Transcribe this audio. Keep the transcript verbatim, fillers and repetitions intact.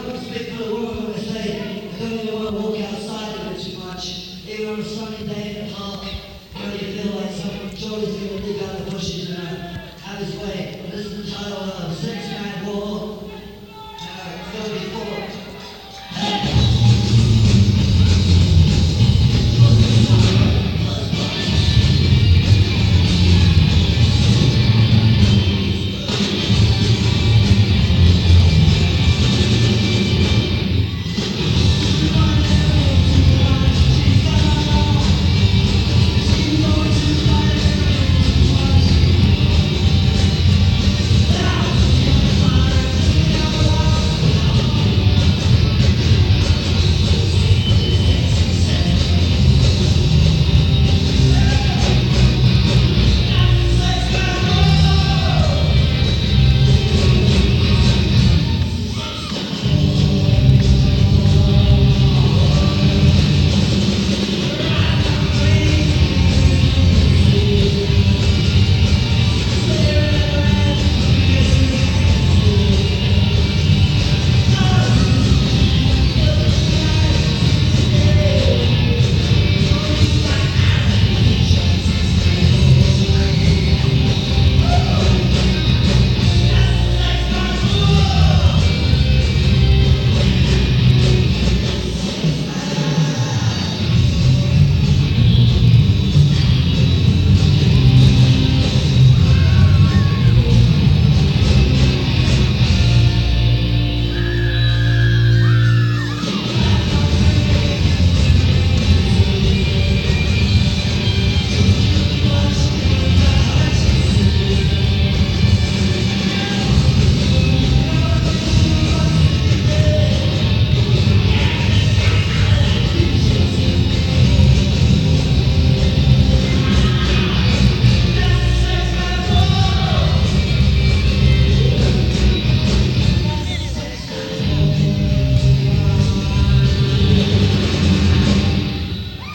I'm not speaking for the world when I say I don't even want to walk outside of it too much. Even on a sunny day in the park, you know, you feel like some Jordan's going to dig out the bushes and uh, have his way. This is the title of Six Man War.